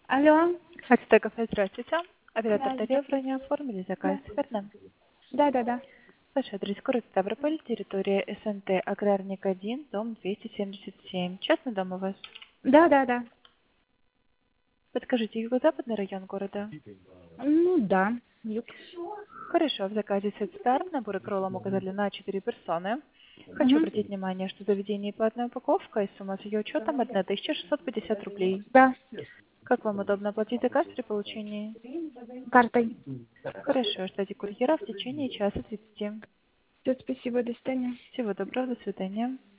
Алло. Ацтеков, здравствуйте. Оператор Да, Тарефа не оформили заказ, да. верно? Да. Ваш адрес город Ставрополь, территория СНТ Аграрник 1, дом 277. Частный дом у вас? Да. Подскажите, юго-западный район города? Ну да. Юг. Хорошо, в заказе Сетстар, набор кролла мука длина 4 персоны. Хочу Угу. обратить внимание, что заведение и платная упаковка, и сумма с ее учетом 1650 рублей. Да. Как вам удобно оплатить заказ при получении? Картой. Хорошо, ждите курьера в течение часа 30. Все, спасибо, до свидания. Всего доброго, до свидания.